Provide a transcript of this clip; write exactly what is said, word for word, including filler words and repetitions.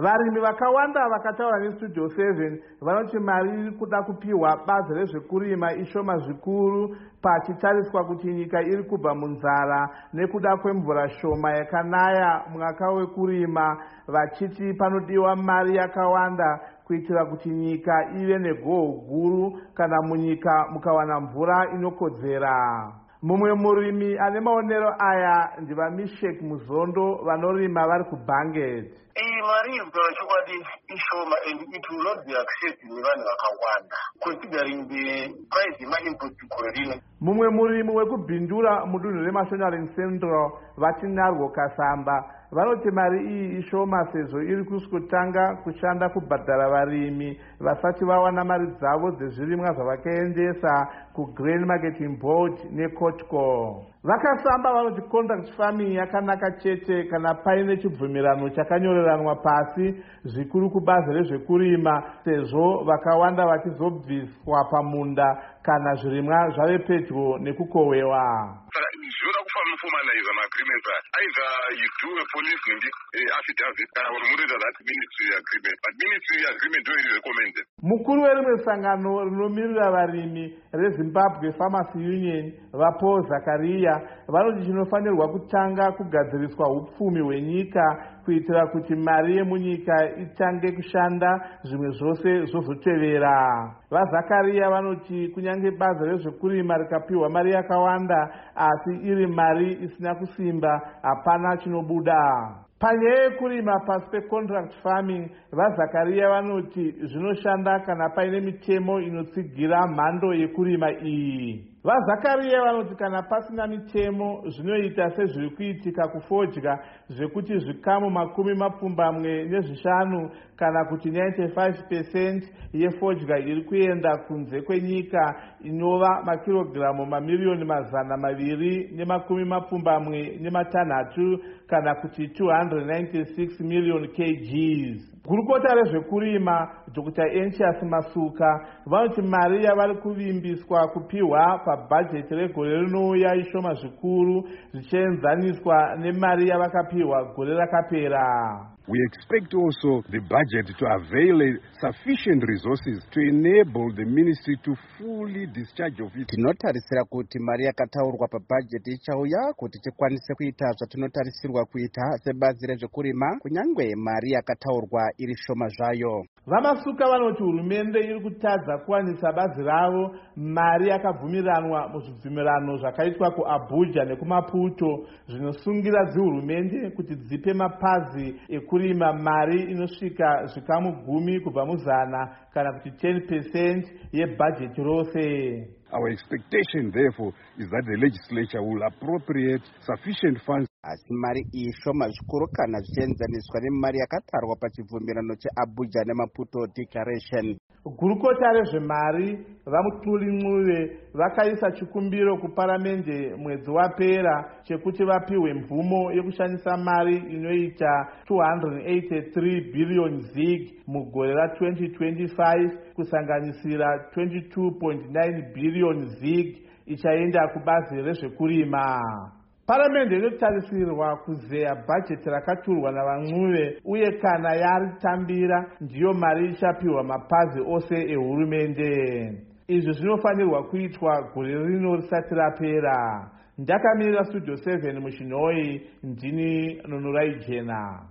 Varimi vakawanda vakataura neStudio seven vanoti mari iri kuda kupiwa bazi rezvekurima ishoma zvikuru pachitariswa kuti nyika iri kubva munzara nekuda kwemvura shoma yakanaya mwaka wekurima, vachiti panodiwa mari yakawanda kuitira kuti nyika ive negoho guru kana munyika mukawana mvura inokodzera. Mumwe murimi ane maonero aya ndivaMeshek Muzondo vanorima vari kuBanget. Iyi mari irikutaura chokwadi ishoma and it will not be accepted nevanhu vakawanda considering the price yemainput gore rino. Mumwe murimi wekubhindura mudunhu reMashonaland Central vatinarwo Kasamba vanoti mari iyi ishoma sezvo iri kusukutanga kushanda kubhadhara varimi vasati vawana mari dzavo dzezvirimwa zvavakaendesa kuGrain Marketing Board neCotco. Vakasamba vanoti contract farming yakanaka chete kana paine chibvumirano chakanyoreranwa pasi zvikuru kubazi rezvekurima sezvo vakawanda vachizobviswa pamunda kana zvirimwa zvave pedyo nekukohwewa. Zvoda kufamba formalize agreements either you do a police uh, affidavit or munoita that ministry agreement, but ministry agreement don't really recommend it. Mukuru werimwe sangano rinomirira varimi reZimbabwe Farmers Union vaPaul Zakaria vanoti chinofanirwa kutanga kugadziriswa upfumi hwenyika kuitira kuti mari yemunyika itange kushanda zvimwe zvose zvozotevera. VaZakaria vanoti kunyange bazi rezvekurima rikapiwa mari yakawanda asi iri mari isina kusimba hapana chinobuda. Panyaya yekurima pasi pecontract farming, vaZakaria vanoti zvinoshanda kana paine mitemo inotsigira mhando yekurima iyi. VaZakaria vanoti kana pasina mitemo zvinoita sezviri kuitika kufodya zvekuti zvikamu makumi mapfumbamwe nezvishanu kana kuti ninety-five percent yefodya iri kuenda kunze kwenyika inova makirogiramu mamiliyoni mazana maviri nemakumi mapfumbamwe nematanhatu kana kuti two hundred ninety-six million kgs. Gurukota rezvekurima Doctor Anxious Masuka vanoti mari yavari kuvimbiswa kupiwa pabhajeti regore rinouya ishoma zvikuru zvichienzaniswa nemari yavakapiwa gore rakapera. We expect also the budget to avail sufficient resources to enable the ministry to fully discharge of it. Tinotarisira kuti mari yakataurwa pabhajeti ichauya kuti tikwanise kuita zvatinotarisirwa kuita sebazi rezvekurima kunyangwe mari yakataurwa iri shoma zvayo. VaMasuka vanoti hurumende iri kutadza kuwanisa bazi ravo mari yakabvumiranwa muzvibvumirano zvakaitwa kuAbuja nekuMaputo zvinosungira dzihurumende kuti dzipe mapazi ekurima mari inosvika zvikamu gumi kubva muzana kana kuti ten percent yebhajeti rose. Our expectation, therefore, is that the legislature will appropriate sufficient funds. Asi mari iyi shoma zvikuru kana zvichienzaniswa nemari yakatarwa pachibvumirano cheAbuja neMaputo Declaration. Gurukota rezvemari vaMutuli Ncube vakaisa chikumbiro kuparamende mwedzi wapera chekuti vapiwe mvumo yekushandisa mari inoita two hundred eighty-three billion zig mugore ra twenty twenty-five kusanganisira twenty-two point nine billion zig ichaenda kubazi rezvekurima. Paramende inotarisirwa kuzeya bhajeti rakaturwa navaNcube uye kana yaritambira ndiyo mari ichapiwa mapazi ose ehurumende. Izvi zvinofanirwa kuitwa gore rino risati rapera. Ndakamirira Studio seven muChinoi, ndini Nunurai Jena.